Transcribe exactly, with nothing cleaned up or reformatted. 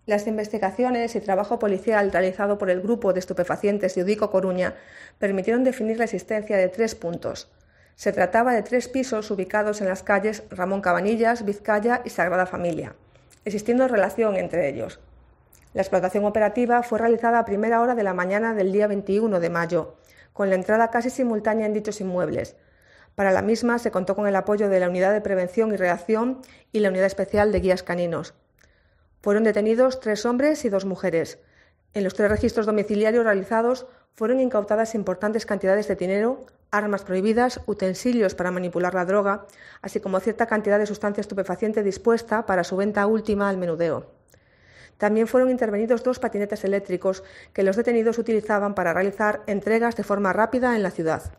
Las investigaciones y trabajo policial realizado por el Grupo de Estupefacientes de Udico Coruña permitieron definir la existencia de tres puntos. Se trataba de tres pisos ubicados en las calles Ramón Cabanillas, Vizcaya y Sagrada Familia, existiendo relación entre ellos. La explotación operativa fue realizada a primera hora de la mañana del día veintiuno de mayo, con la entrada casi simultánea en dichos inmuebles. Para la misma se contó con el apoyo de la Unidad de Prevención y Reacción y la Unidad Especial de Guías Caninos. Fueron detenidos tres hombres y dos mujeres. En los tres registros domiciliarios realizados fueron incautadas importantes cantidades de dinero, armas prohibidas, utensilios para manipular la droga, así como cierta cantidad de sustancia estupefaciente dispuesta para su venta última al menudeo. También fueron intervenidos dos patinetes eléctricos que los detenidos utilizaban para realizar entregas de forma rápida en la ciudad.